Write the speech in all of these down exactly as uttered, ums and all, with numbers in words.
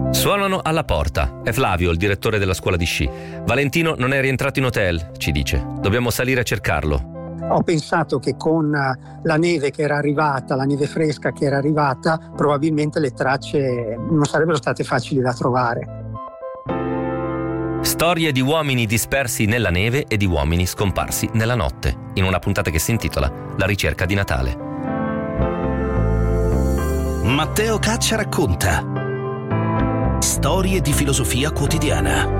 Suonano alla porta. È Flavio, il direttore della scuola di sci. Valentino non è rientrato in hotel, ci dice. Dobbiamo salire a cercarlo. Ho pensato che con la neve che era arrivata, la neve fresca che era arrivata, probabilmente le tracce non sarebbero state facili da trovare. Storie di uomini dispersi nella neve e di uomini scomparsi nella notte, in una puntata che si intitola La ricerca di Natale. Matteo Caccia racconta storie di filosofia quotidiana.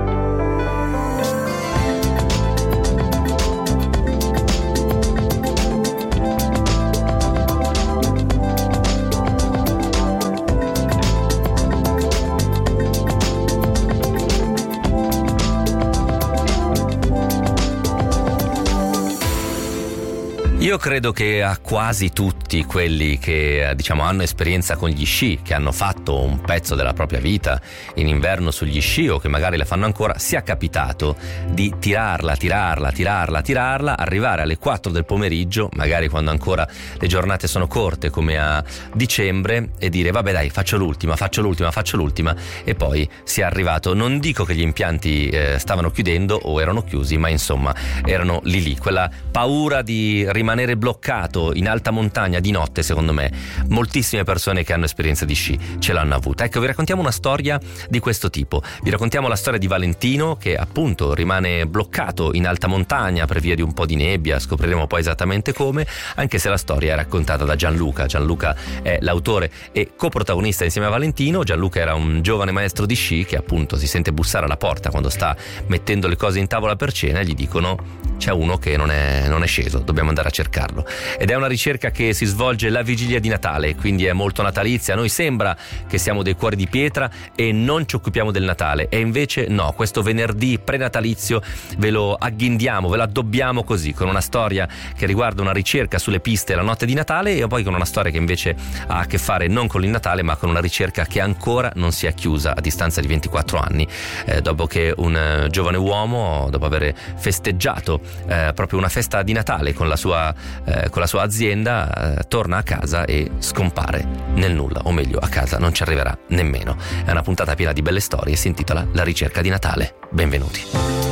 Io credo che a quasi tutti quelli che diciamo hanno esperienza con gli sci, che hanno fatto un pezzo della propria vita in inverno sugli sci o che magari la fanno ancora, sia capitato di tirarla, tirarla, tirarla, tirarla, arrivare alle quattro del pomeriggio, magari quando ancora le giornate sono corte come a dicembre, e dire vabbè dai, faccio l'ultima, faccio l'ultima, faccio l'ultima, e poi si è arrivato. Non dico che gli impianti eh, stavano chiudendo o erano chiusi, ma insomma erano lì lì, quella paura di rimanere bloccato in alta montagna di notte. Secondo me moltissime persone che hanno esperienza di sci ce l'hanno avuta. Ecco, vi raccontiamo una storia di questo tipo. Vi raccontiamo la storia di Valentino, che appunto rimane bloccato in alta montagna per via di un po' di nebbia. Scopriremo poi esattamente come, anche se la storia è raccontata da Gianluca. Gianluca è l'autore e coprotagonista insieme a Valentino. Gianluca era un giovane maestro di sci che appunto si sente bussare alla porta quando sta mettendo le cose in tavola per cena e gli dicono: c'è uno che non è, non è sceso, dobbiamo andare a cercarlo. Ed è una ricerca che si svolge la vigilia di Natale, quindi è molto natalizia. A noi sembra che siamo dei cuori di pietra e non ci occupiamo del Natale, e invece no, questo venerdì prenatalizio ve lo agghindiamo, ve lo addobbiamo così, con una storia che riguarda una ricerca sulle piste la notte di Natale, e poi con una storia che invece ha a che fare non con il Natale ma con una ricerca che ancora non si è chiusa a distanza di ventiquattro anni, eh, dopo che un eh, giovane uomo, dopo aver festeggiato eh, proprio una festa di Natale con la sua, eh, con la sua azienda, eh, torna a casa e scompare nel nulla, o meglio a casa non ci arriverà nemmeno. È una puntata piena di belle storie e si intitola La ricerca di Natale. Benvenuti.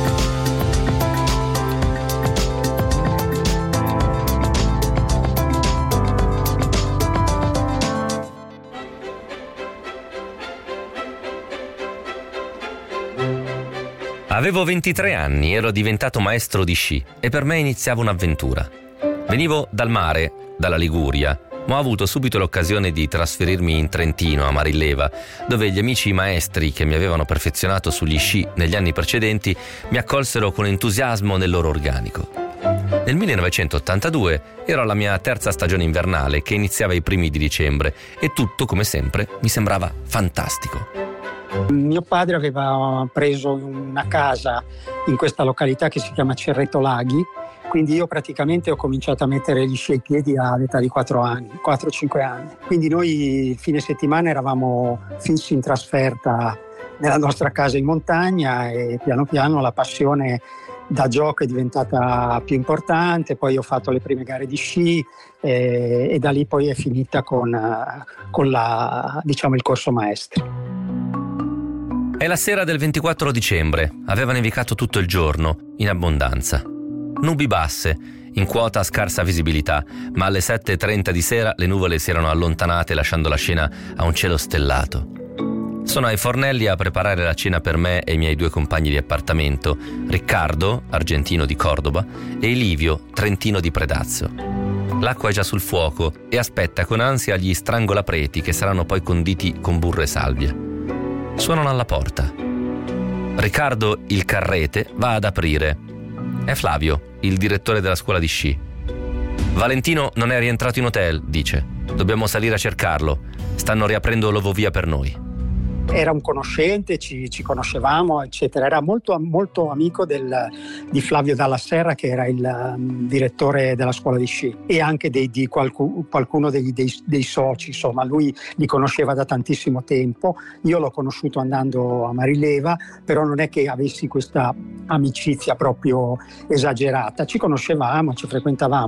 Avevo ventitré anni, ero diventato maestro di sci e per me iniziava un'avventura. Venivo dal mare, dalla Liguria, ma ho avuto subito l'occasione di trasferirmi in Trentino, a Marilleva, dove gli amici maestri che mi avevano perfezionato sugli sci negli anni precedenti mi accolsero con entusiasmo nel loro organico. Nel millenovecentottantadue ero alla mia terza stagione invernale che iniziava i primi di dicembre e tutto, come sempre, mi sembrava fantastico. Mio padre aveva preso una casa in questa località che si chiama Cerreto Laghi, quindi io praticamente ho cominciato a mettere gli sci ai piedi all'età di quattro anni, quattro cinque anni. Quindi noi fine settimana eravamo fissi in trasferta nella nostra casa in montagna e piano piano la passione da gioco è diventata più importante. Poi ho fatto le prime gare di sci e, e da lì poi è finita con, con la, diciamo, il corso maestri. È la sera del ventiquattro dicembre, aveva nevicato tutto il giorno, in abbondanza. Nubi basse, in quota scarsa visibilità, ma alle sette e trenta di sera le nuvole si erano allontanate lasciando la scena a un cielo stellato. Sono ai fornelli a preparare la cena per me e i miei due compagni di appartamento, Riccardo, argentino di Cordoba, e Livio, trentino di Predazzo. L'acqua è già sul fuoco e aspetta con ansia gli strangolapreti che saranno poi conditi con burro e salvia. Suonano alla porta. Riccardo, il carrete, va ad aprire. È Flavio, il direttore della scuola di sci. Valentino non è rientrato in hotel, dice. Dobbiamo salire a cercarlo. Stanno riaprendo l'ovovia per noi. Era un conoscente, ci, ci conoscevamo, eccetera. Era molto, molto amico del, di Flavio Dalla Serra, che era il um, direttore della scuola di sci, e anche dei, di qualcuno, qualcuno dei, dei, dei soci. Insomma, lui li conosceva da tantissimo tempo. Io l'ho conosciuto andando a Marilleva, però non è che avessi questa amicizia proprio esagerata. Ci conoscevamo, ci frequentavamo.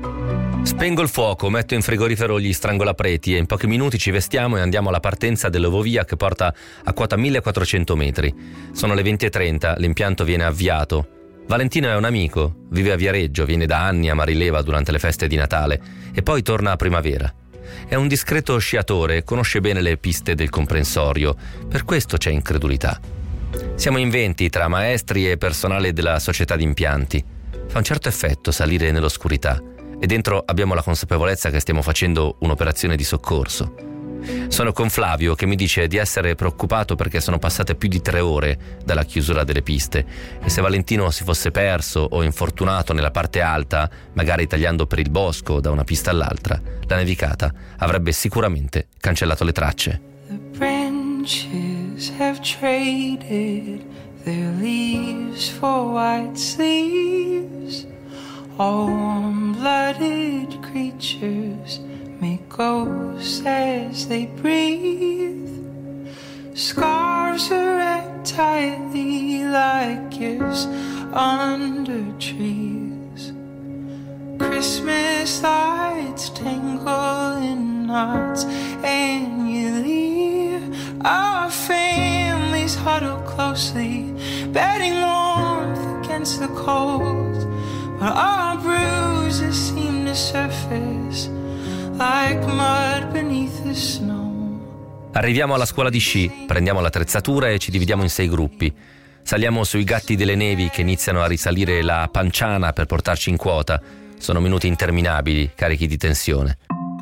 Spengo il fuoco, metto in frigorifero gli strangolapreti e in pochi minuti ci vestiamo e andiamo alla partenza dell'ovovia che porta a quota millequattrocento metri. Sono le venti e trenta, l'impianto viene avviato. Valentino è un amico, vive a Viareggio, viene da anni a Marileva durante le feste di Natale e poi torna a primavera. È un discreto sciatore, conosce bene le piste del comprensorio, per questo c'è incredulità. Siamo in venti tra maestri e personale della società di impianti. Fa un certo effetto salire nell'oscurità e dentro abbiamo la consapevolezza che stiamo facendo un'operazione di soccorso. Sono con Flavio che mi dice di essere preoccupato perché sono passate più di tre ore dalla chiusura delle piste e se Valentino si fosse perso o infortunato nella parte alta, magari tagliando per il bosco da una pista all'altra, la nevicata avrebbe sicuramente cancellato le tracce. The branches have traded their leaves for white sleeves. All warm-blooded creatures make ghosts as they breathe. Scarves are wrapped tightly like gifts under trees. Christmas lights tangle in knots and you leave. Our families huddle closely, bedding warmth against the cold. But our bruises seem to surface like mud beneath the snow. Arriviamo alla scuola di sci, prendiamo l'attrezzatura e ci dividiamo in sei gruppi. Saliamo sui gatti delle nevi che iniziano a risalire la Panciana per portarci in quota. Sono minuti interminabili, carichi di tensione.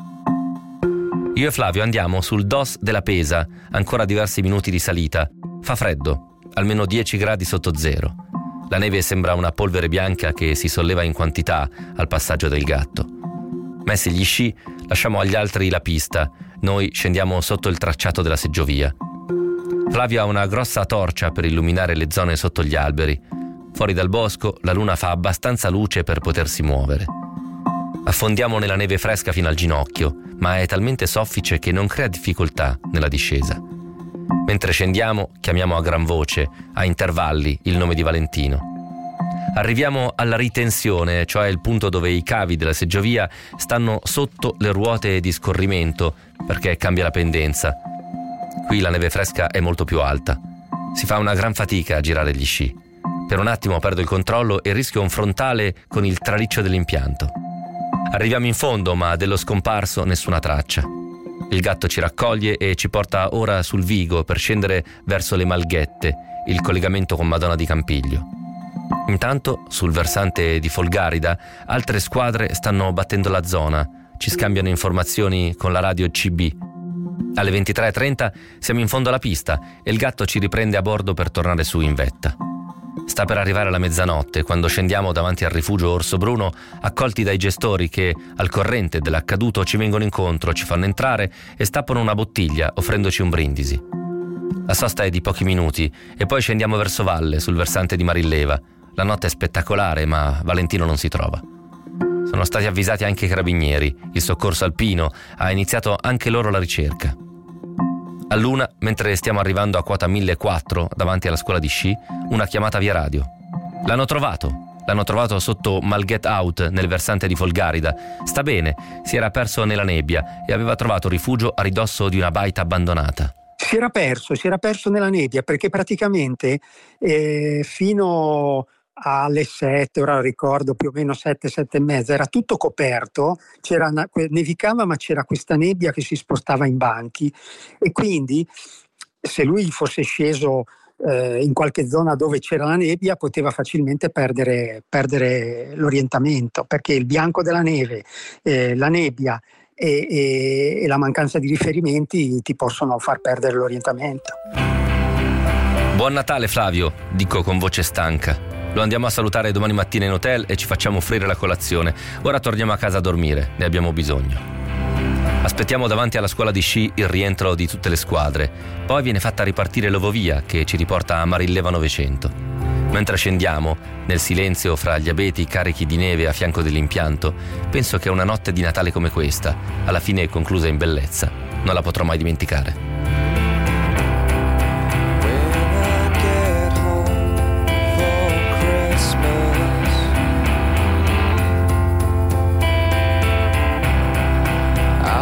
Io e Flavio andiamo sul D O S della Pesa, ancora diversi minuti di salita. Fa freddo, almeno dieci gradi sotto zero. La neve sembra una polvere bianca che si solleva in quantità al passaggio del gatto. Messi gli sci, lasciamo agli altri la pista. Noi scendiamo sotto il tracciato della seggiovia. Flavio ha una grossa torcia per illuminare le zone sotto gli alberi. Fuori dal bosco la luna fa abbastanza luce per potersi muovere. Affondiamo nella neve fresca fino al ginocchio, ma è talmente soffice che non crea difficoltà nella discesa. Mentre scendiamo, chiamiamo a gran voce, a intervalli, il nome di Valentino. Arriviamo alla ritensione, cioè il punto dove i cavi della seggiovia stanno sotto le ruote di scorrimento, perché cambia la pendenza. Qui la neve fresca è molto più alta. Si fa una gran fatica a girare gli sci. Per un attimo perdo il controllo e rischio un frontale con il traliccio dell'impianto. Arriviamo in fondo, ma dello scomparso nessuna traccia. Il gatto ci raccoglie e ci porta ora sul Vigo per scendere verso le Malghette, il collegamento con Madonna di Campiglio. Intanto, sul versante di Folgarida, altre squadre stanno battendo la zona, ci scambiano informazioni con la radio C B. Alle ventitré e trenta siamo in fondo alla pista e il gatto ci riprende a bordo per tornare su in vetta. Sta per arrivare la mezzanotte quando scendiamo davanti al rifugio Orso Bruno, accolti dai gestori che, al corrente dell'accaduto, ci vengono incontro, ci fanno entrare e stappano una bottiglia offrendoci un brindisi. La sosta è di pochi minuti e poi scendiamo verso valle, sul versante di Marileva. La notte è spettacolare, ma Valentino non si trova. Sono stati avvisati anche i carabinieri, il soccorso alpino, ha iniziato anche loro la ricerca. A luna, mentre stiamo arrivando a quota millequattrocento davanti alla scuola di sci, una chiamata via radio. L'hanno trovato, l'hanno trovato sotto Malghet Out nel versante di Folgarida. Sta bene, si era perso nella nebbia e aveva trovato rifugio a ridosso di una baita abbandonata. Si era perso, si era perso nella nebbia perché praticamente eh, fino alle sette, ora ricordo più o meno sette, sette e mezza, era tutto coperto, c'era una, nevicava ma c'era questa nebbia che si spostava in banchi e quindi se lui fosse sceso eh, in qualche zona dove c'era la nebbia poteva facilmente perdere, perdere l'orientamento, perché il bianco della neve, eh, la nebbia e, e, e la mancanza di riferimenti ti possono far perdere l'orientamento. Buon Natale Flavio, dico con voce stanca. Lo andiamo a salutare domani mattina in hotel e ci facciamo offrire la colazione. Ora torniamo a casa a dormire, ne abbiamo bisogno. Aspettiamo davanti alla scuola di sci il rientro di tutte le squadre. Poi viene fatta ripartire l'ovovia che ci riporta a Marilleva novecento. Mentre scendiamo, nel silenzio fra gli abeti carichi di neve a fianco dell'impianto, penso che una notte di Natale come questa, alla fine conclusa in bellezza, non la potrò mai dimenticare.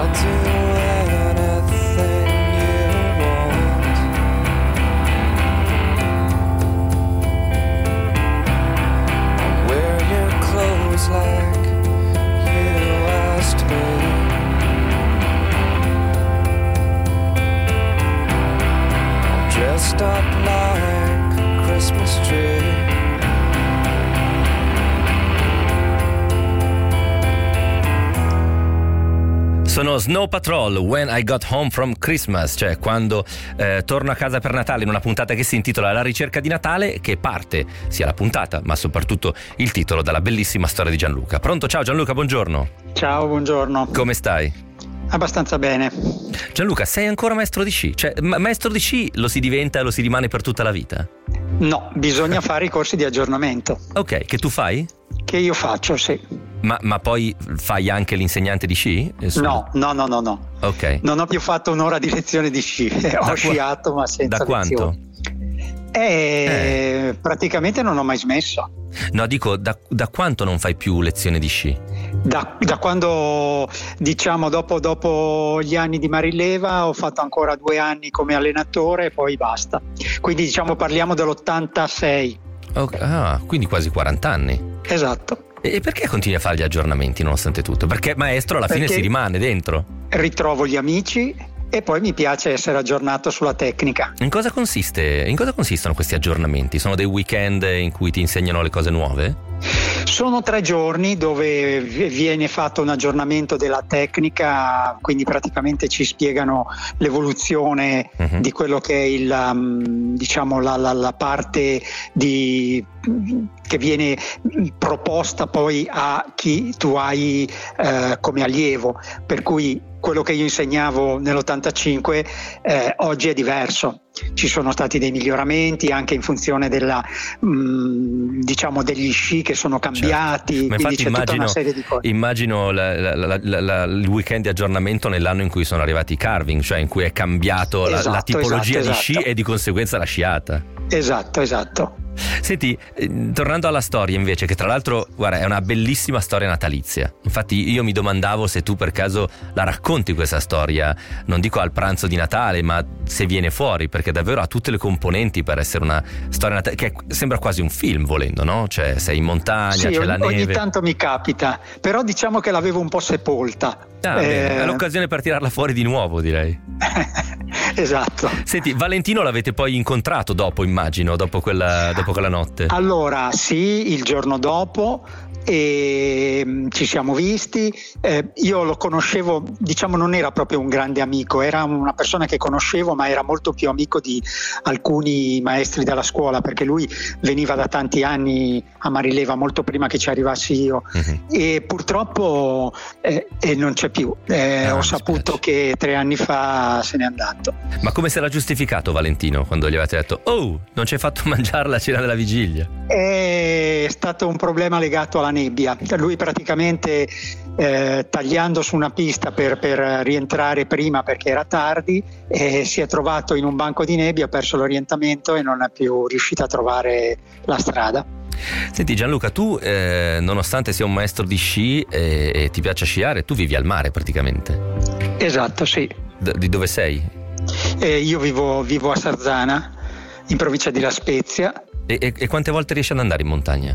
Up like a Christmas tree. Sono Snow Patrol, When I Got Home from Christmas, cioè quando eh, torno a casa per Natale, in una puntata che si intitola La ricerca di Natale, che parte sia la puntata ma soprattutto il titolo dalla bellissima storia di Gianluca. Pronto? Ciao Gianluca, buongiorno. Ciao, buongiorno. Come stai? Abbastanza bene. Gianluca, sei ancora maestro di sci? Cioè, ma- maestro di sci lo si diventa e lo si rimane per tutta la vita? No, bisogna fare i corsi di aggiornamento. Ok, che tu fai? Che io faccio, sì. Ma, ma poi fai anche l'insegnante di sci? No, no, no, no, no. Ok. Non ho più fatto un'ora di lezione di sci. Ho qua- sciato, ma senza Da quanto? lezioni. Eh, eh, praticamente non ho mai smesso. No, dico, da, da quanto non fai più lezione di sci? Da, da quando, diciamo, dopo, dopo gli anni di Marileva ho fatto ancora due anni come allenatore e poi basta. Quindi diciamo parliamo dell'ottantasei. Okay. Ah, quindi quasi quaranta anni. Esatto. E perché continui a fare gli aggiornamenti nonostante tutto? Perché maestro alla fine Perché si rimane dentro. Ritrovo gli amici e poi mi piace essere aggiornato sulla tecnica. In cosa consiste? In cosa consistono questi aggiornamenti? Sono dei weekend in cui ti insegnano le cose nuove? Sono tre giorni dove viene fatto un aggiornamento della tecnica, quindi praticamente ci spiegano l'evoluzione uh-huh. di quello che è il, um, diciamo la, la, la parte di, che viene proposta poi a chi tu hai eh, come allievo, per cui quello che io insegnavo nell'ottantacinque eh, oggi è diverso. Ci sono stati dei miglioramenti anche in funzione della mh, diciamo degli sci che sono cambiati, certo. Ma quindi infatti c'è immagino, tutta una serie di cose. Immagino la, la, la, la, il weekend di aggiornamento nell'anno in cui sono arrivati i carving, cioè in cui è cambiato esatto, la, la tipologia esatto, di sci esatto. e di conseguenza la sciata. Esatto, esatto. Senti, eh, tornando alla storia invece, che tra l'altro guarda è una bellissima storia natalizia. Infatti io mi domandavo se tu per caso la racconti questa storia, non dico al pranzo di Natale, ma se viene fuori, perché davvero ha tutte le componenti per essere una storia natale, che sembra quasi un film volendo, no? Cioè sei in montagna, sì, c'è ogni, la neve. Ogni tanto mi capita, però diciamo che l'avevo un po' sepolta. Ah, eh... bene, è l'occasione per tirarla fuori di nuovo, direi. Esatto. Senti, Valentino l'avete poi incontrato dopo, immagino, dopo quella, dopo quella notte? Allora, sì, il giorno dopo e ci siamo visti. Eh, io lo conoscevo, diciamo, non era proprio un grande amico, era una persona che conoscevo, ma era molto più amico di alcuni maestri della scuola, perché lui veniva da tanti anni a Marileva, molto prima che ci arrivassi io. Uh-huh. E purtroppo eh, eh, non c'è più. Eh, ah, ho saputo che tre anni fa se n'è andato. Ma come se l'ha giustificato Valentino quando gli avete detto "Oh, non ci hai fatto mangiare la cena della vigilia"? È stato un problema legato alla nebbia. Lui praticamente eh, tagliando su una pista per, per rientrare prima perché era tardi eh, si è trovato in un banco di nebbia, ha perso l'orientamento e non è più riuscito a trovare la strada. Senti Gianluca, tu eh, nonostante sia un maestro di sci e, e ti piaccia sciare, tu vivi al mare praticamente. Esatto, sì. D- di dove sei? Eh, io vivo, vivo a Sarzana, in provincia di La Spezia. E, e, e quante volte riesci ad andare in montagna?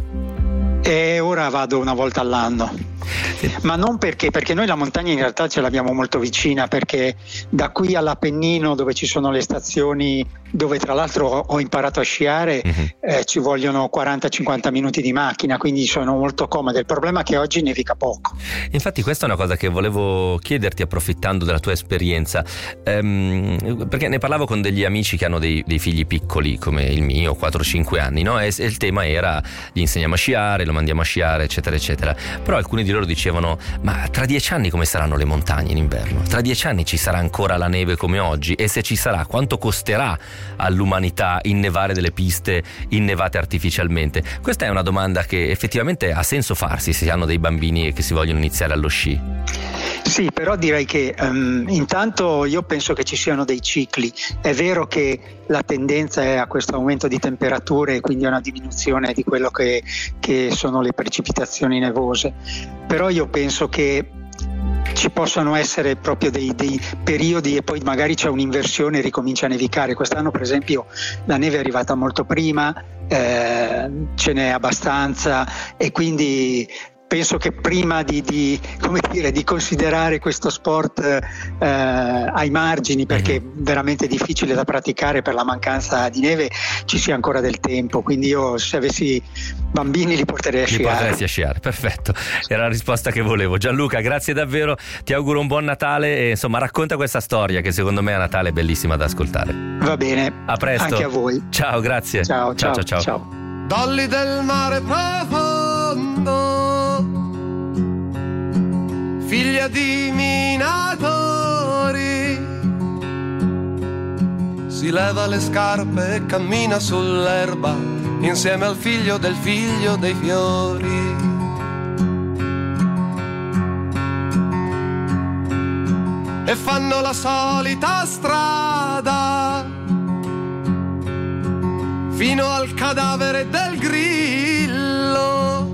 E ora vado una volta all'anno, sì. Ma non perché, perché noi la montagna in realtà ce l'abbiamo molto vicina, perché da qui all'Appennino, dove ci sono le stazioni, dove tra l'altro ho imparato a sciare, uh-huh. eh, ci vogliono quaranta cinquanta minuti di macchina, quindi sono molto comode. Il problema è che oggi nevica poco. Infatti questa è una cosa che volevo chiederti, approfittando della tua esperienza, ehm, perché ne parlavo con degli amici che hanno dei, dei figli piccoli come il mio, quattro cinque anni, no? E, e il tema era gli insegniamo a sciare, lo mandiamo a sciare, eccetera eccetera. Però alcuni di loro dicevano: ma tra dieci anni come saranno le montagne in inverno? Tra dieci anni ci sarà ancora la neve come oggi? E se ci sarà, quanto costerà all'umanità innevare delle piste innevate artificialmente? Questa è una domanda che effettivamente ha senso farsi se si hanno dei bambini che si vogliono iniziare allo sci. Sì, però direi che um, intanto io penso che ci siano dei cicli. È vero che la tendenza è a questo aumento di temperature e quindi a una diminuzione di quello che, che sono le precipitazioni nevose, però io penso che ci possono essere proprio dei, dei periodi e poi magari c'è un'inversione e ricomincia a nevicare. Quest'anno per esempio la neve è arrivata molto prima, eh, ce n'è abbastanza, e quindi penso che prima di, di, come dire, di considerare questo sport eh, ai margini, perché è veramente difficile da praticare per la mancanza di neve, ci sia ancora del tempo. Quindi io, se avessi bambini, li porterei a li sciare. porteresti a sciare, perfetto, era la risposta che volevo. Gianluca, grazie davvero, ti auguro un buon Natale e insomma racconta questa storia che secondo me a Natale è bellissima da ascoltare. Va bene, a presto, anche a voi. Ciao, grazie. Ciao, ciao, ciao, ciao, ciao. ciao. Dolly del mare profondo, figlia di minatori, si leva le scarpe e cammina sull'erba insieme al figlio del figlio dei fiori. E fanno la solita strada fino al cadavere del grillo.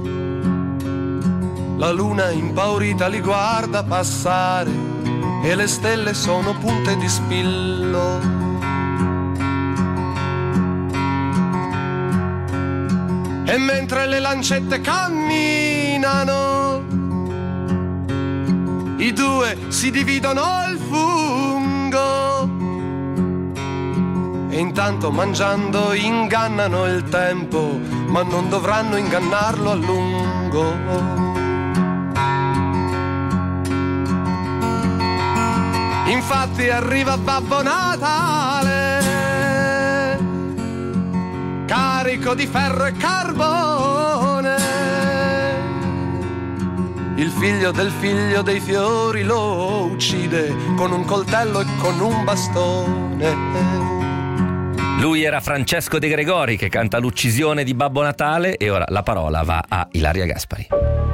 La luna impaurita li guarda passare e le stelle sono punte di spillo. E mentre le lancette camminano, i due si dividono il fungo e intanto mangiando ingannano il tempo, ma non dovranno ingannarlo a lungo. Infatti arriva Babbo Natale, carico di ferro e carbone. Il figlio del figlio dei fiori lo uccide con un coltello e con un bastone. Lui era Francesco De Gregori che canta l'uccisione di Babbo Natale e ora la parola va a Ilaria Gaspari.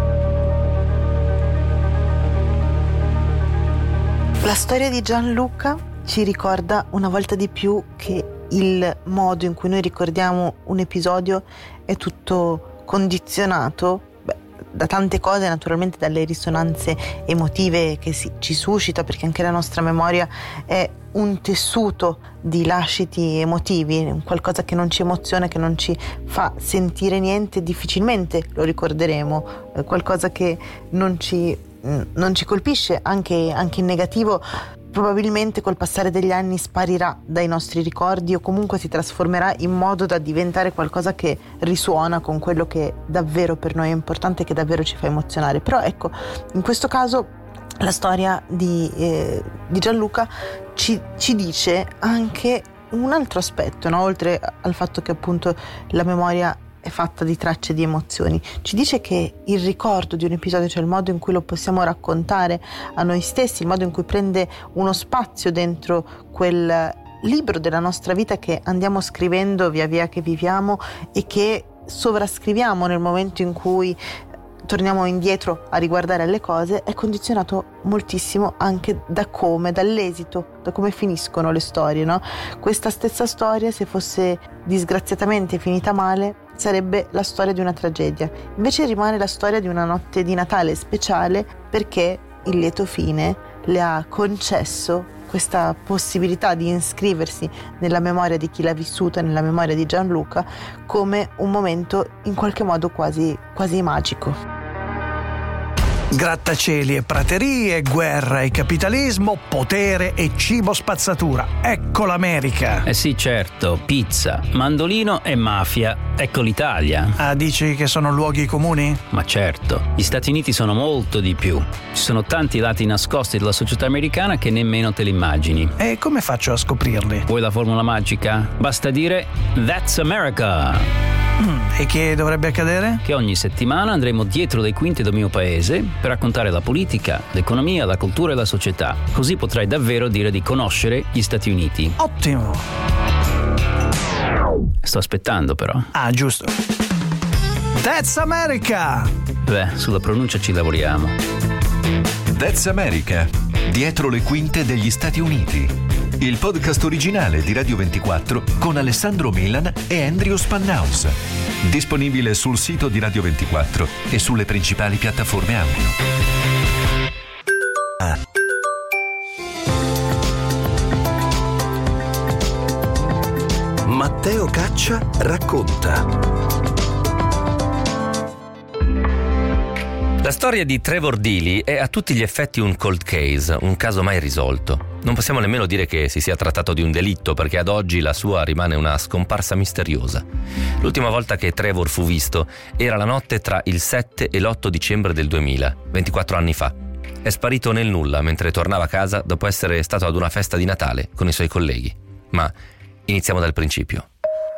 La storia di Gianluca ci ricorda una volta di più che il modo in cui noi ricordiamo un episodio è tutto condizionato beh, da tante cose, naturalmente dalle risonanze emotive che si, ci suscita, perché anche la nostra memoria è un tessuto di lasciti emotivi, qualcosa che non ci emoziona, che non ci fa sentire niente, difficilmente lo ricorderemo, qualcosa che non ci, non ci colpisce, anche, anche in negativo, probabilmente col passare degli anni sparirà dai nostri ricordi o comunque si trasformerà in modo da diventare qualcosa che risuona con quello che davvero per noi è importante, che davvero ci fa emozionare. Però ecco, in questo caso la storia di, eh, di Gianluca ci, ci dice anche un altro aspetto, no? Oltre al fatto che appunto la memoria è fatta di tracce di emozioni, ci dice che il ricordo di un episodio, cioè il modo in cui lo possiamo raccontare a noi stessi, il modo in cui prende uno spazio dentro quel libro della nostra vita che andiamo scrivendo via via che viviamo e che sovrascriviamo nel momento in cui torniamo indietro a riguardare le cose, è condizionato moltissimo anche da come, dall'esito, da come finiscono le storie, no? Questa stessa storia, se fosse disgraziatamente finita male, sarebbe la storia di una tragedia. Invece rimane la storia di una notte di Natale speciale, perché il lieto fine le ha concesso questa possibilità di iscriversi nella memoria di chi l'ha vissuta, nella memoria di Gianluca, come un momento in qualche modo quasi, quasi magico. Grattacieli e praterie, guerra e capitalismo, potere e cibo spazzatura. Ecco l'America. Eh sì, certo, pizza, mandolino e mafia. Ecco l'Italia. Ah, dici che sono luoghi comuni? Ma certo, gli Stati Uniti sono molto di più. Ci sono tanti lati nascosti della società americana che nemmeno te li immagini. E come faccio a scoprirli? Vuoi la formula magica? Basta dire That's America. Mm, e che dovrebbe accadere? Che ogni settimana andremo dietro le quinte del mio paese per raccontare la politica, l'economia, la cultura e la società. Così potrai davvero dire di conoscere gli Stati Uniti. Ottimo! Sto aspettando però. Ah, giusto. That's America! Beh, sulla pronuncia ci lavoriamo. That's America. Dietro le quinte degli Stati Uniti. Il podcast originale di Radio ventiquattro con Alessandro Melan e Andrew Spannaus. Disponibile sul sito di Radio ventiquattro e sulle principali piattaforme audio. Matteo Caccia racconta. La storia di Trevor Deely è a tutti gli effetti un cold case, un caso mai risolto. Non possiamo nemmeno dire che si sia trattato di un delitto, perché ad oggi la sua rimane una scomparsa misteriosa. L'ultima volta che Trevor fu visto era la notte tra il sette e l'otto dicembre del duemila, ventiquattro anni fa. È sparito nel nulla mentre tornava a casa dopo essere stato ad una festa di Natale con i suoi colleghi. Ma iniziamo dal principio.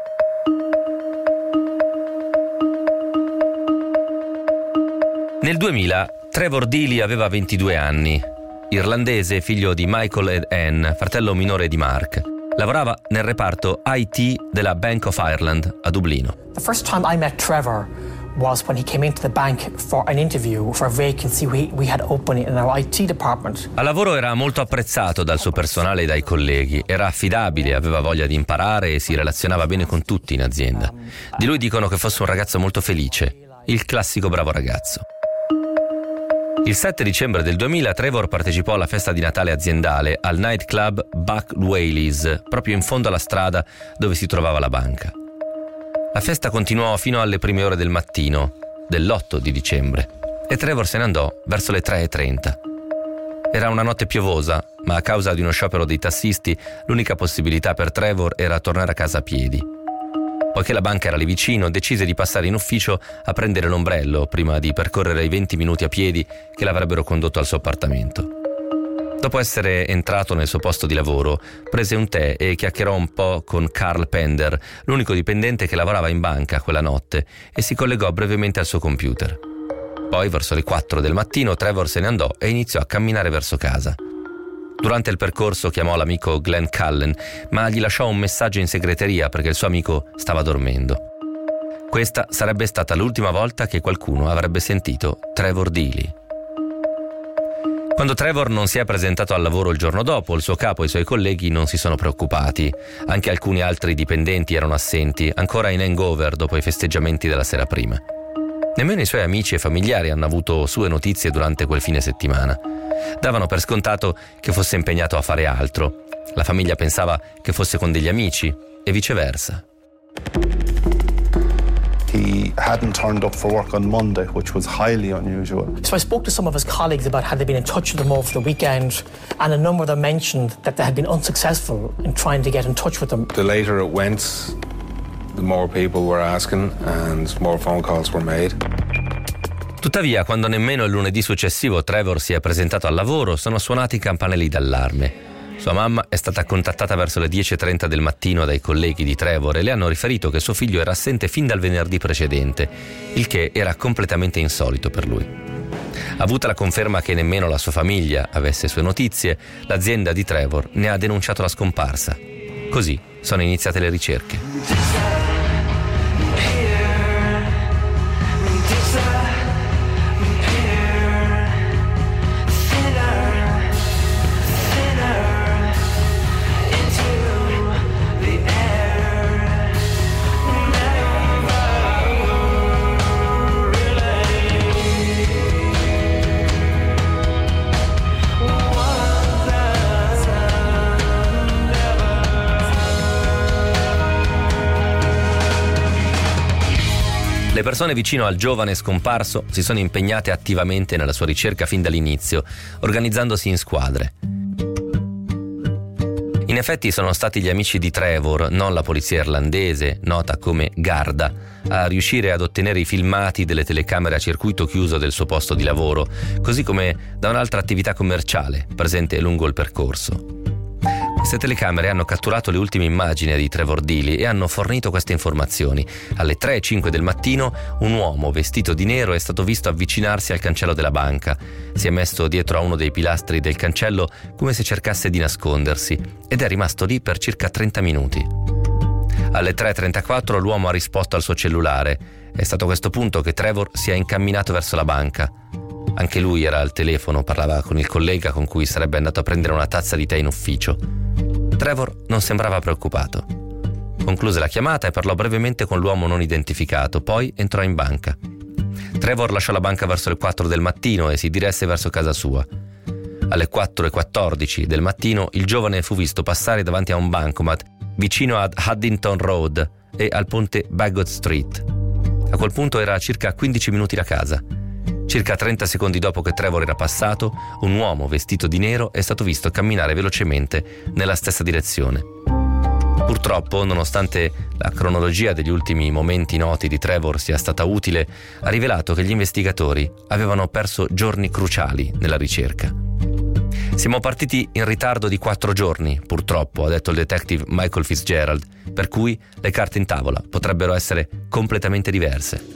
Nel duemila Trevor Deely aveva ventidue anni, irlandese, figlio di Michael ed Anne, fratello minore di Mark. Lavorava nel reparto I T della Bank of Ireland a Dublino. The first time I met Trevor was when he came into the bank for an interview for a vacancy we, we had open in our I T department. Al lavoro era molto apprezzato dal suo personale e dai colleghi, era affidabile, aveva voglia di imparare e si relazionava bene con tutti in azienda. Di lui dicono che fosse un ragazzo molto felice, il classico bravo ragazzo. Il sette dicembre del duemila Trevor partecipò alla festa di Natale aziendale al nightclub Buck Whaley's, proprio in fondo alla strada dove si trovava la banca. La festa continuò fino alle prime ore del mattino dell'otto di dicembre e Trevor se ne andò verso le tre e trenta. Era una notte piovosa, ma a causa di uno sciopero dei tassisti l'unica possibilità per Trevor era tornare a casa a piedi. Poiché la banca era lì vicino, decise di passare in ufficio a prendere l'ombrello prima di percorrere i venti minuti a piedi che l'avrebbero condotto al suo appartamento. Dopo essere entrato nel suo posto di lavoro, prese un tè e chiacchierò un po' con Carl Pender, l'unico dipendente che lavorava in banca quella notte, e si collegò brevemente al suo computer. Poi, verso le quattro del mattino, Trevor se ne andò e iniziò a camminare verso casa. Durante il percorso chiamò l'amico Glenn Cullen, ma gli lasciò un messaggio in segreteria perché il suo amico stava dormendo. Questa sarebbe stata l'ultima volta che qualcuno avrebbe sentito Trevor Deely. Quando Trevor non si è presentato al lavoro il giorno dopo, il suo capo e i suoi colleghi non si sono preoccupati. Anche alcuni altri dipendenti erano assenti, ancora in hangover dopo i festeggiamenti della sera prima. Nemmeno i suoi amici e familiari hanno avuto sue notizie durante quel fine settimana. Davano per scontato che fosse impegnato a fare altro. La famiglia pensava che fosse con degli amici e viceversa. He hadn't turned up for work on Monday, which was highly unusual. So I spoke to some of his colleagues about had they been in touch with him over the weekend, and a number of them mentioned that they had been unsuccessful in trying to get in touch with him. The later it went, the more people were asking and more phone calls were made. Tuttavia, quando nemmeno il lunedì successivo Trevor si è presentato al lavoro, sono suonati i campanelli d'allarme. Sua mamma è stata contattata verso le dieci e trenta del mattino dai colleghi di Trevor e le hanno riferito che suo figlio era assente fin dal venerdì precedente, il che era completamente insolito per lui. Avuta la conferma che nemmeno la sua famiglia avesse sue notizie, l'azienda di Trevor ne ha denunciato la scomparsa. Così sono iniziate le ricerche. Le persone vicino al giovane scomparso si sono impegnate attivamente nella sua ricerca fin dall'inizio, organizzandosi in squadre. In effetti sono stati gli amici di Trevor, non la polizia irlandese, nota come Garda, a riuscire ad ottenere i filmati delle telecamere a circuito chiuso del suo posto di lavoro, così come da un'altra attività commerciale presente lungo il percorso. Queste telecamere hanno catturato le ultime immagini di Trevor Deely e hanno fornito queste informazioni. Alle tre e cinque del mattino un uomo vestito di nero è stato visto avvicinarsi al cancello della banca. Si è messo dietro a uno dei pilastri del cancello come se cercasse di nascondersi ed è rimasto lì per circa trenta minuti. Alle tre e trentaquattro l'uomo ha risposto al suo cellulare. È stato a questo punto che Trevor si è incamminato verso la banca. Anche lui era al telefono, parlava con il collega con cui sarebbe andato a prendere una tazza di tè in ufficio. Trevor non sembrava preoccupato. Concluse la chiamata e parlò brevemente con l'uomo non identificato, poi entrò in banca. Trevor lasciò la banca verso le quattro del mattino e si diresse verso casa sua. Alle quattro e quattordici del mattino il giovane fu visto passare davanti a un bancomat vicino ad Haddington Road e al ponte Baggot Street. A quel punto era a circa quindici minuti da casa. Circa trenta secondi dopo che Trevor era passato, un uomo vestito di nero è stato visto camminare velocemente nella stessa direzione. Purtroppo, nonostante la cronologia degli ultimi momenti noti di Trevor sia stata utile, ha rivelato che gli investigatori avevano perso giorni cruciali nella ricerca. Siamo partiti in ritardo di quattro giorni, purtroppo, ha detto il detective Michael Fitzgerald, per cui le carte in tavola potrebbero essere completamente diverse.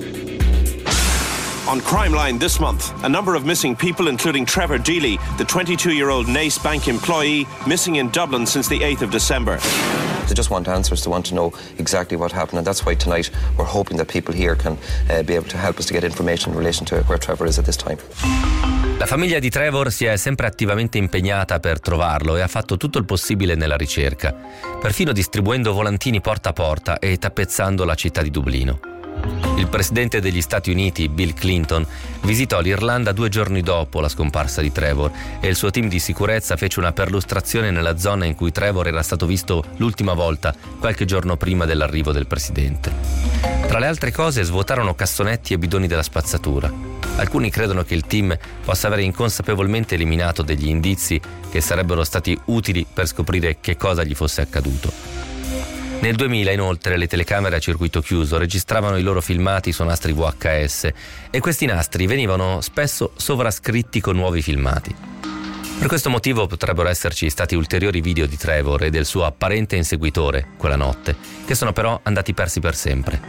On Crimeline this month, a number of missing people, including Trevor Deely, the twenty-two-year-old Nace Bank employee, missing in Dublin since the eighth of December. They just want answers, they want to know exactly what happened, and that's why tonight we're hoping that people here can uh, be able to help us to get information in relation to where Trevor is at this time. La famiglia di Trevor si è sempre attivamente impegnata per trovarlo e ha fatto tutto il possibile nella ricerca, perfino distribuendo volantini porta a porta e tappezzando la città di Dublino. Il presidente degli Stati Uniti, Bill Clinton, visitò l'Irlanda due giorni dopo la scomparsa di Trevor e il suo team di sicurezza fece una perlustrazione nella zona in cui Trevor era stato visto l'ultima volta qualche giorno prima dell'arrivo del presidente. Tra le altre cose svuotarono cassonetti e bidoni della spazzatura. Alcuni credono che il team possa aver inconsapevolmente eliminato degli indizi che sarebbero stati utili per scoprire che cosa gli fosse accaduto. Nel duemila, inoltre, le telecamere a circuito chiuso registravano i loro filmati su nastri V H S e questi nastri venivano spesso sovrascritti con nuovi filmati. Per questo motivo potrebbero esserci stati ulteriori video di Trevor e del suo apparente inseguitore quella notte, che sono però andati persi per sempre.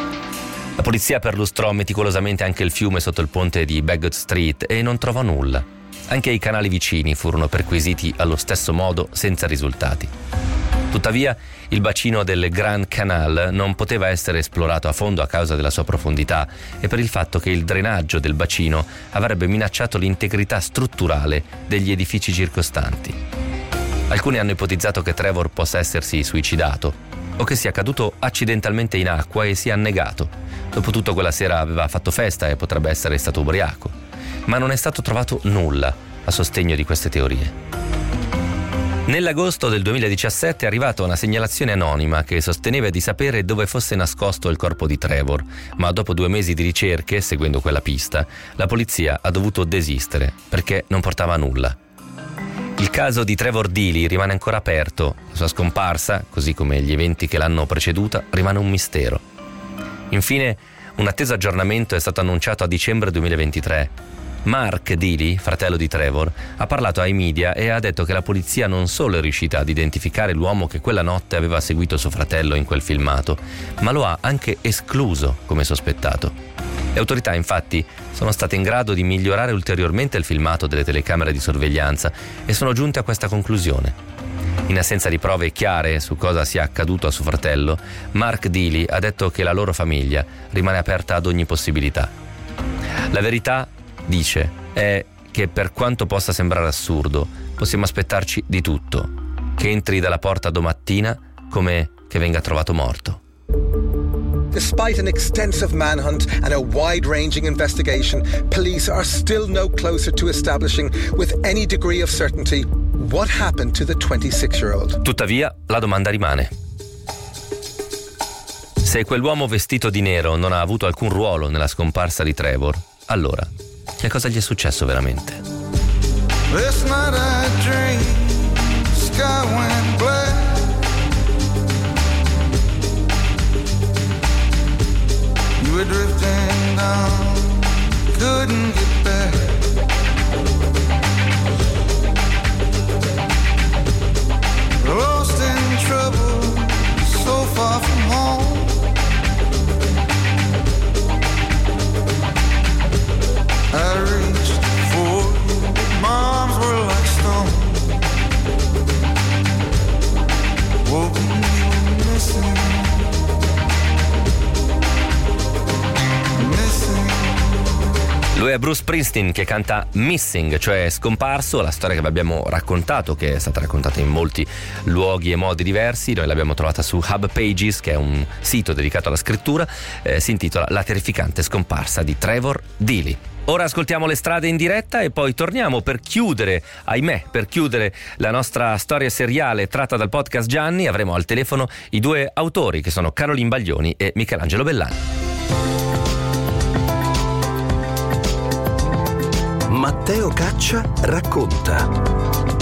La polizia perlustrò meticolosamente anche il fiume sotto il ponte di Baggot Street e non trovò nulla. Anche i canali vicini furono perquisiti allo stesso modo senza risultati. Tuttavia, il bacino del Grand Canal non poteva essere esplorato a fondo a causa della sua profondità e per il fatto che il drenaggio del bacino avrebbe minacciato l'integrità strutturale degli edifici circostanti. Alcuni hanno ipotizzato che Trevor possa essersi suicidato o che sia caduto accidentalmente in acqua e sia annegato. Dopotutto quella sera aveva fatto festa e potrebbe essere stato ubriaco, ma non è stato trovato nulla a sostegno di queste teorie. Nell'agosto del duemiladiciassette è arrivata una segnalazione anonima che sosteneva di sapere dove fosse nascosto il corpo di Trevor, ma dopo due mesi di ricerche, seguendo quella pista, la polizia ha dovuto desistere perché non portava a nulla. Il caso di Trevor Deely rimane ancora aperto, la sua scomparsa, così come gli eventi che l'hanno preceduta, rimane un mistero. Infine, un atteso aggiornamento è stato annunciato a dicembre duemilaventitré. Mark Deely, fratello di Trevor, ha parlato ai media e ha detto che la polizia non solo è riuscita ad identificare l'uomo che quella notte aveva seguito suo fratello in quel filmato, ma lo ha anche escluso come sospettato. Le autorità, infatti, sono state in grado di migliorare ulteriormente il filmato delle telecamere di sorveglianza e sono giunte a questa conclusione. In assenza di prove chiare su cosa sia accaduto a suo fratello, Mark Deely ha detto che la loro famiglia rimane aperta ad ogni possibilità. La verità, dice, è che per quanto possa sembrare assurdo, possiamo aspettarci di tutto. Che entri dalla porta domattina come che venga trovato morto. Despite an extensive manhunt and a wide-ranging investigation, police are still no closer to establishing with any degree of certainty what happened to the twenty-six-year-old. Tuttavia, la domanda rimane. Se quell'uomo vestito di nero non ha avuto alcun ruolo nella scomparsa di Trevor, allora che cosa gli è successo veramente? This night I dream, sky went black. You were drifting down, couldn't get back. Lost in trouble, so far from home. I reached for you, my arms were like stone. Woke me missing, missing. Lui è Bruce Springsteen che canta Missing, cioè scomparso, la storia che vi abbiamo raccontato, che è stata raccontata in molti luoghi e modi diversi. Noi l'abbiamo trovata su Hub Pages, che è un sito dedicato alla scrittura. Eh, si intitola La terrificante scomparsa di Trevor Deely. Ora ascoltiamo Le strade in diretta e poi torniamo per chiudere, ahimè, per chiudere la nostra storia seriale tratta dal podcast Gianni. Avremo al telefono i due autori che sono Caroline Baglioni e Michelangelo Bellani. Matteo Caccia racconta.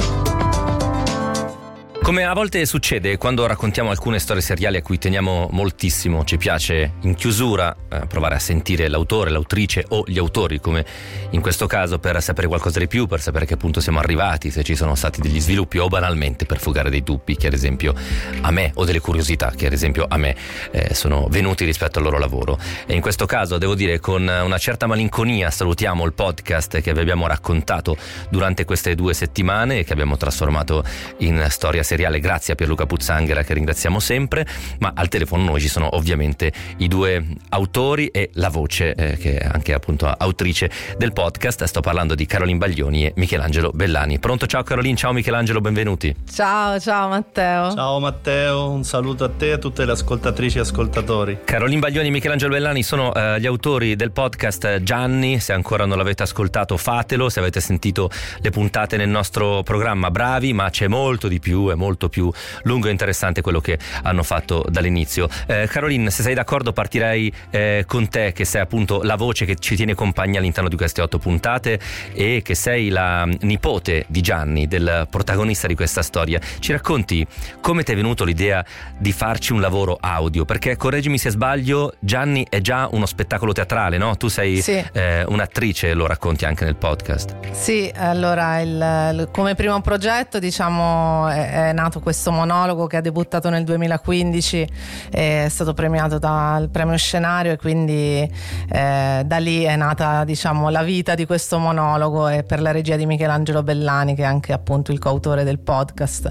Come a volte succede quando raccontiamo alcune storie seriali a cui teniamo moltissimo, ci piace in chiusura eh, provare a sentire l'autore, l'autrice o gli autori, come in questo caso, per sapere qualcosa di più, per sapere a che punto siamo arrivati, se ci sono stati degli sviluppi o banalmente per fugare dei dubbi che ad esempio a me, o delle curiosità che ad esempio a me eh, sono venuti rispetto al loro lavoro. E in questo caso devo dire con una certa malinconia salutiamo il podcast che vi abbiamo raccontato durante queste due settimane e che abbiamo trasformato in storia seriale. Grazie a Pierluca Puzzanghera, che ringraziamo sempre, ma al telefono noi ci sono ovviamente i due autori e la voce eh, che è anche appunto autrice del podcast. Sto parlando di Caroline Baglioni e Michelangelo Bellani. Pronto? Ciao Caroline, ciao Michelangelo, benvenuti. Ciao, ciao Matteo. Ciao Matteo, un saluto a te e a tutte le ascoltatrici e ascoltatori. Caroline Baglioni e Michelangelo Bellani sono eh, gli autori del podcast Gianni. Se ancora non l'avete ascoltato fatelo, se avete sentito le puntate nel nostro programma bravi, ma c'è molto di più, è molto più lungo e interessante quello che hanno fatto dall'inizio. eh, Caroline, se sei d'accordo partirei eh, con te, che sei appunto la voce che ci tiene compagnia all'interno di queste otto puntate e che sei la nipote di Gianni, del protagonista di questa storia. Ci racconti come ti è venuto l'idea di farci un lavoro audio? Perché, correggimi se sbaglio, Gianni è già uno spettacolo teatrale, no? Tu sei sì. eh, un'attrice, lo racconti anche nel podcast. Sì, allora il, il, come primo progetto diciamo è, è nato questo monologo che ha debuttato nel duemilaquindici, è stato premiato dal premio Scenario e quindi eh, da lì è nata diciamo la vita di questo monologo, e per la regia di Michelangelo Bellani, che è anche appunto il coautore del podcast.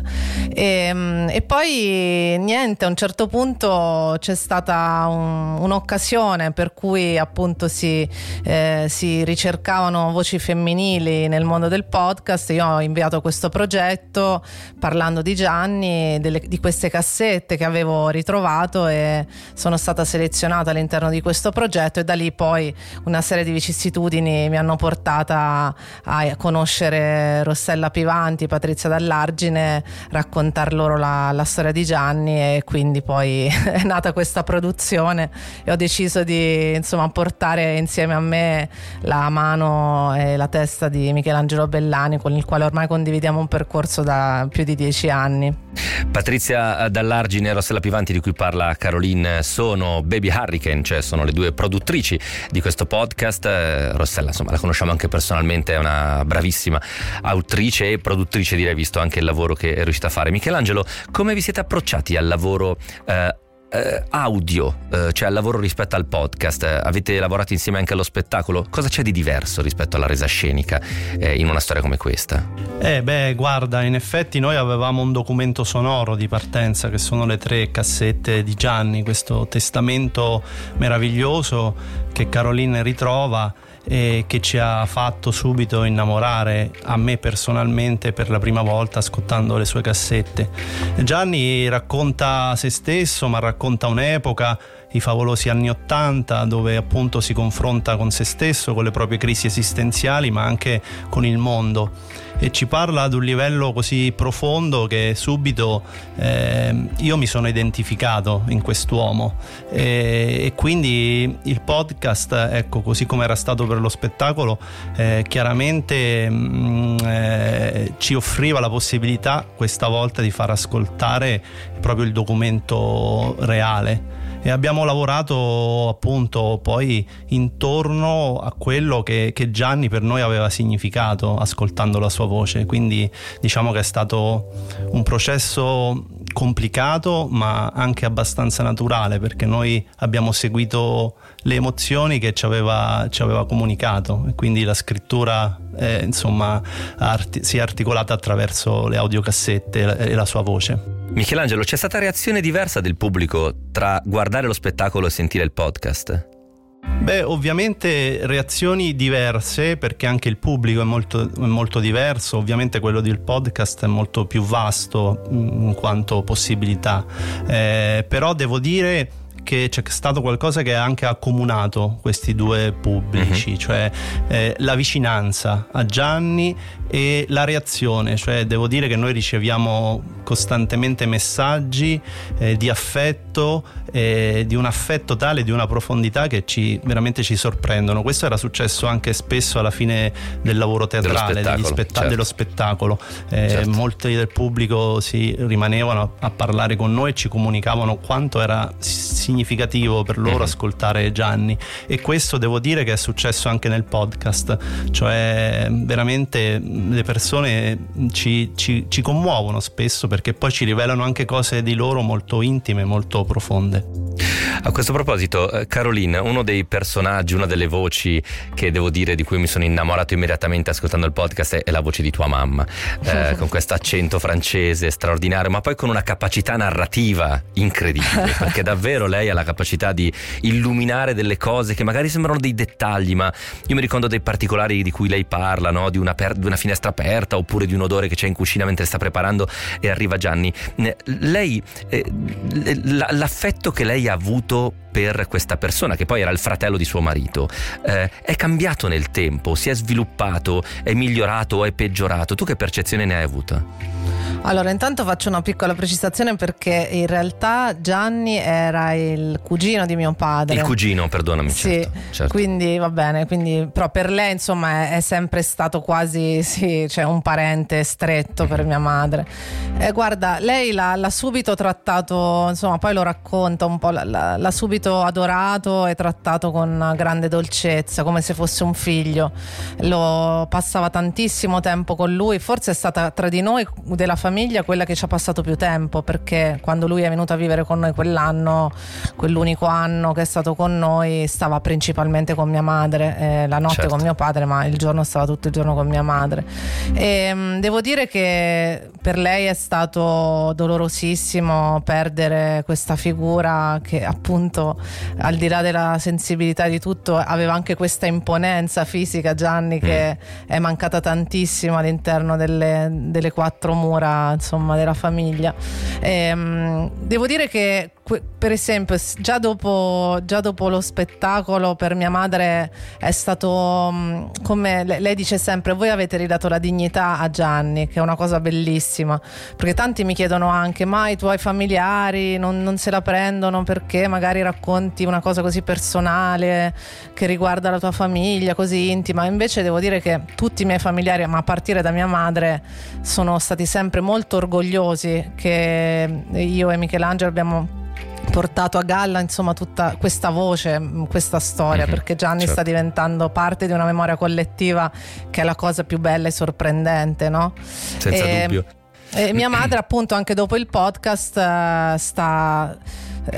E, e poi niente, a un certo punto c'è stata un, un'occasione per cui appunto si, eh, si ricercavano voci femminili nel mondo del podcast. Io ho inviato questo progetto parlando di Gianni, delle, di queste cassette che avevo ritrovato, e sono stata selezionata all'interno di questo progetto, e da lì poi una serie di vicissitudini mi hanno portata a conoscere Rossella Pivanti, Patrizia Dall'Argine, raccontar loro la, la storia di Gianni, e quindi poi è nata questa produzione e ho deciso di insomma portare insieme a me la mano e la testa di Michelangelo Bellani, con il quale ormai condividiamo un percorso da più di dieci anni. Patrizia Dall'Argine e Rossella Pivanti, di cui parla Caroline, sono Baby Hurricane, cioè sono le due produttrici di questo podcast. eh, Rossella insomma la conosciamo anche personalmente, è una bravissima autrice e produttrice, direi, visto anche il lavoro che è riuscita a fare. Michelangelo, come vi siete approcciati al lavoro eh, eh, audio, eh, cioè al lavoro rispetto al podcast? Eh, avete lavorato insieme anche allo spettacolo? Cosa c'è di diverso rispetto alla resa scenica eh, in una storia come questa? Eh beh, guarda, in effetti noi avevamo un documento sonoro di partenza, che sono le tre cassette di Gianni, questo testamento meraviglioso che Caroline ritrova e che ci ha fatto subito innamorare, a me personalmente per la prima volta ascoltando le sue cassette. Gianni racconta se stesso, ma racconta un'epoca, i favolosi anni Ottanta, dove appunto si confronta con se stesso, con le proprie crisi esistenziali, ma anche con il mondo, e ci parla ad un livello così profondo che subito eh, io mi sono identificato in quest'uomo, e, e quindi il podcast, ecco, così come era stato per lo spettacolo, eh, chiaramente mh, eh, ci offriva la possibilità questa volta di far ascoltare proprio il documento reale. E abbiamo lavorato appunto poi intorno a quello che, che Gianni per noi aveva significato ascoltando la sua voce, quindi diciamo che è stato un processo complicato ma anche abbastanza naturale, perché noi abbiamo seguito le emozioni che ci aveva, ci aveva comunicato, e quindi la scrittura eh, insomma arti- si è articolata attraverso le audiocassette e la, e la sua voce. Michelangelo, c'è stata reazione diversa del pubblico tra guardare lo spettacolo e sentire il podcast? Beh, ovviamente reazioni diverse, perché anche il pubblico è molto, è molto diverso. Ovviamente quello del podcast è molto più vasto in quanto possibilità, eh, però devo dire che c'è stato qualcosa che ha anche accomunato questi due pubblici, mm-hmm. cioè eh, la vicinanza a Gianni e la reazione, cioè devo dire che noi riceviamo costantemente messaggi eh, di affetto, eh, di un affetto tale, di una profondità che ci veramente ci sorprendono. Questo era successo anche spesso alla fine del lavoro teatrale, dello spettacolo, degli spetta- certo. dello spettacolo. Eh, certo. Molti del pubblico si rimanevano a, a parlare con noi e ci comunicavano quanto era significativo per loro mm-hmm. ascoltare Gianni, e questo devo dire che è successo anche nel podcast, cioè veramente le persone ci, ci, ci commuovono spesso, perché poi ci rivelano anche cose di loro molto intime, molto profonde. A questo proposito, Caroline, uno dei personaggi, una delle voci che devo dire di cui mi sono innamorato immediatamente ascoltando il podcast è la voce di tua mamma, eh, con questo accento francese straordinario, ma poi con una capacità narrativa incredibile, perché davvero lei ha la capacità di illuminare delle cose che magari sembrano dei dettagli, ma io mi ricordo dei particolari di cui lei parla, no? Di una, per- di una finestra aperta, oppure di un odore che c'è in cucina mentre sta preparando e arriva Gianni. Lei, eh, l'affetto che lei ha avuto per questa persona, che poi era il fratello di suo marito, eh, è cambiato nel tempo, si è sviluppato, è migliorato o è peggiorato? Tu che percezione ne hai avuta? Allora, intanto faccio una piccola precisazione, perché in realtà Gianni era il cugino di mio padre. Il cugino, perdonami. Sì, certo, certo. Quindi va bene, quindi, però per lei insomma è, è sempre stato quasi sì, cioè un parente stretto per mia madre. E guarda, lei l'ha, l'ha subito trattato, insomma poi lo racconta un po', l'ha, l'ha subito adorato e trattato con grande dolcezza, come se fosse un figlio. Lo passava tantissimo tempo con lui, forse è stata tra di noi della famiglia quella che ci ha passato più tempo, perché quando lui è venuto a vivere con noi quell'anno, quell'unico anno che è stato con noi, stava principalmente con mia madre, eh, la notte certo. con mio padre, ma il giorno stava tutto il giorno con mia madre. E mh, devo dire che per lei è stato dolorosissimo perdere questa figura che appunto, al di là della sensibilità di tutto, aveva anche questa imponenza fisica, Gianni, che mm. è mancata tantissimo all'interno delle, delle quattro mura, insomma, della famiglia. E, mh, devo dire che per esempio già dopo, già dopo lo spettacolo per mia madre è stato mh, come lei dice sempre, voi avete ridato la dignità a Gianni, che è una cosa bellissima, perché tanti mi chiedono anche, ma i tuoi familiari non, non se la prendono perché magari racconti una cosa così personale che riguarda la tua famiglia, così intima? Invece devo dire che tutti i miei familiari, ma a partire da mia madre, sono stati sempre molto orgogliosi che io e Michelangelo abbiamo portato a galla, insomma, tutta questa voce, questa storia, mm-hmm, perché Gianni certo. sta diventando parte di una memoria collettiva, che è la cosa più bella e sorprendente, no? Senza e, dubbio. E mia madre, appunto, anche dopo il podcast uh, sta Eh,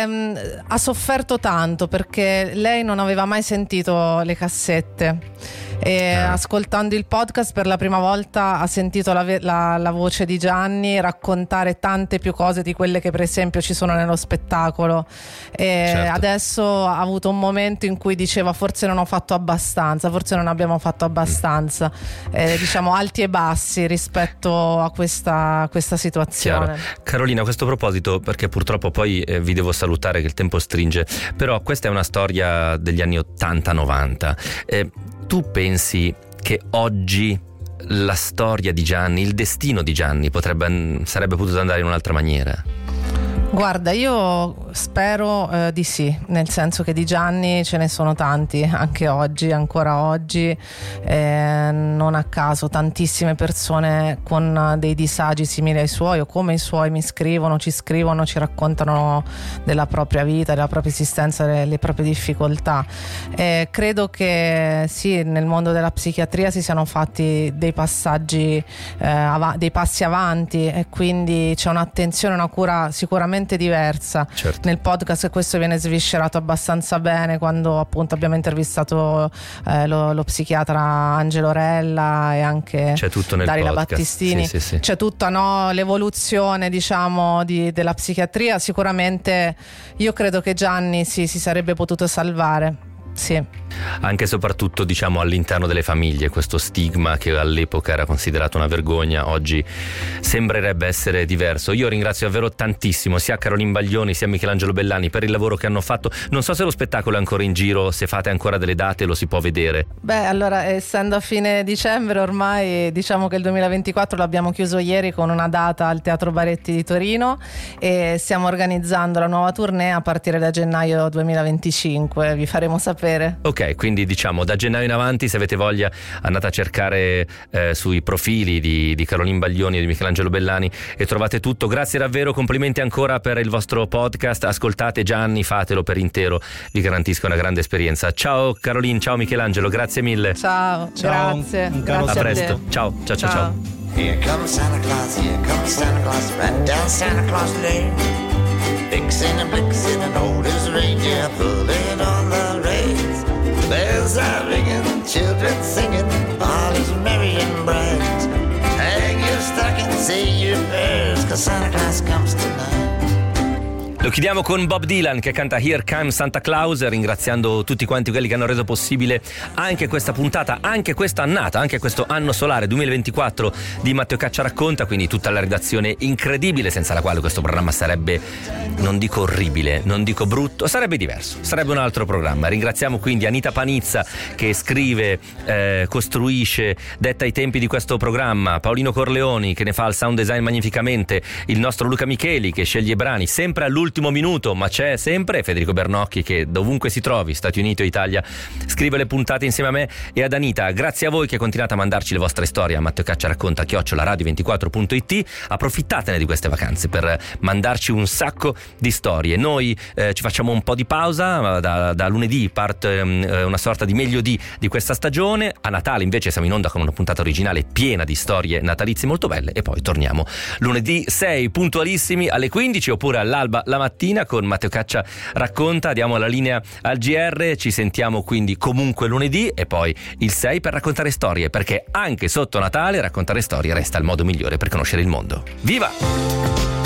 eh, ha sofferto tanto, perché lei non aveva mai sentito le cassette e ah. ascoltando il podcast per la prima volta ha sentito la, la, la voce di Gianni raccontare tante più cose di quelle che per esempio ci sono nello spettacolo, e certo. adesso ha avuto un momento in cui diceva forse non ho fatto abbastanza, forse non abbiamo fatto abbastanza, mm. eh, diciamo alti e bassi rispetto a questa, questa situazione. Chiaro. Carolina, a questo proposito, perché purtroppo poi eh, vi devo salutare che il tempo stringe, però questa è una storia degli anni ottanta novanta. Eh, tu pensi che oggi la storia di Gianni, il destino di Gianni potrebbe, sarebbe potuto andare in un'altra maniera? Guarda, io spero eh, di sì, nel senso che di Gianni ce ne sono tanti, anche oggi, ancora oggi, eh, non a caso tantissime persone con dei disagi simili ai suoi o come i suoi mi scrivono, ci scrivono, ci raccontano della propria vita, della propria esistenza, delle, le proprie difficoltà. Eh, credo che sì, nel mondo della psichiatria si siano fatti dei passaggi, eh, av- dei passi avanti, e quindi c'è un'attenzione, una cura sicuramente diversa. Certo. Nel podcast questo viene sviscerato abbastanza bene, quando appunto abbiamo intervistato eh, lo, lo psichiatra Angelo Rella e anche c'è tutto nel Dalila podcast. Battistini, sì, sì, sì. c'è tutta, no, l'evoluzione, diciamo, di, della psichiatria. Sicuramente io credo che Gianni sì, si sarebbe potuto salvare. Sì. Anche e soprattutto, diciamo, all'interno delle famiglie, questo stigma che all'epoca era considerato una vergogna oggi sembrerebbe essere diverso. Io ringrazio davvero tantissimo sia Caroline Baglioni sia Michelangelo Bellani per il lavoro che hanno fatto. Non so se lo spettacolo è ancora in giro, se fate ancora delle date lo si può vedere. Beh, allora, essendo a fine dicembre ormai, diciamo che il duemilaventiquattro l'abbiamo chiuso ieri con una data al Teatro Baretti di Torino e stiamo organizzando la nuova tournée a partire da gennaio duemilaventicinque, vi faremo sapere. Ok, quindi diciamo da gennaio in avanti, se avete voglia andate a cercare eh, sui profili di, di Caroline Baglioni e di Michelangelo Bellani e trovate tutto. Grazie davvero, complimenti ancora per il vostro podcast, ascoltate Gianni, fatelo per intero, vi garantisco una grande esperienza. Ciao Caroline, ciao Michelangelo, grazie mille. Ciao, ciao. grazie, Un grazie a a presto, te. ciao ciao ciao, ciao. Here comes Santa Claus, here comes Santa Claus, right down Santa Claus Lane. Vixen and Blitzen and old as reindeer pulling on the reins. Bells are ringing, children singing, all is merry and bright. Hang your stocking, say your prayers, 'cause Santa Claus comes tonight. Lo chiudiamo con Bob Dylan che canta Here Comes Santa Claus, ringraziando tutti quanti quelli che hanno reso possibile anche questa puntata, anche questa annata, anche questo anno solare duemilaventiquattro di Matteo Caccia Racconta, quindi tutta la redazione incredibile senza la quale questo programma sarebbe, non dico orribile, non dico brutto, sarebbe diverso, sarebbe un altro programma. Ringraziamo quindi Anita Panizza che scrive, eh, costruisce, detta i tempi di questo programma, Paolino Corleoni che ne fa il sound design magnificamente, il nostro Luca Micheli che sceglie i brani sempre all'ultimo minuto, ma c'è sempre Federico Bernocchi che dovunque si trovi, Stati Uniti o Italia, scrive le puntate insieme a me e ad Anita. Grazie a voi che continuate a mandarci le vostre storie a Matteo Caccia Racconta chiocciola radio ventiquattro punto it. Approfittatene di queste vacanze per mandarci un sacco di storie. Noi eh, ci facciamo un po' di pausa, da, da lunedì parte eh, una sorta di meglio di di questa stagione. A Natale invece siamo in onda con una puntata originale piena di storie natalizie molto belle e poi torniamo lunedì sei puntualissimi alle quindici oppure all'alba la mattina con Matteo Caccia Racconta. Diamo la linea al G R, ci sentiamo quindi comunque lunedì e poi il sei per raccontare storie, perché anche sotto Natale raccontare storie resta il modo migliore per conoscere il mondo. Viva!